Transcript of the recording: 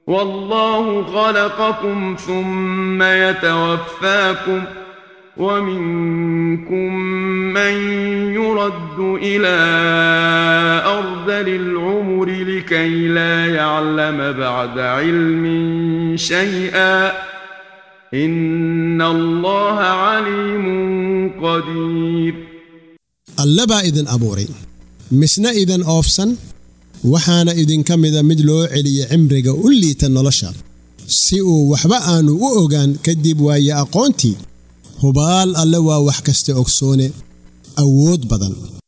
والله خلقكم ثم يتوفاكم ومنكم من يرد إلى أرذل العمر لكي لا يعلم بعد علم شيئا إن الله عليم قدير. اللبا إذن أبوري مسنا إذن أوفسن waxaana idin ka mida mid loo celiyo cimriga u liita nolosha si uu waxba aanu u ogaan kadib waayo aqoontii hubaal alle waa wax kasta ogsoone awood badan.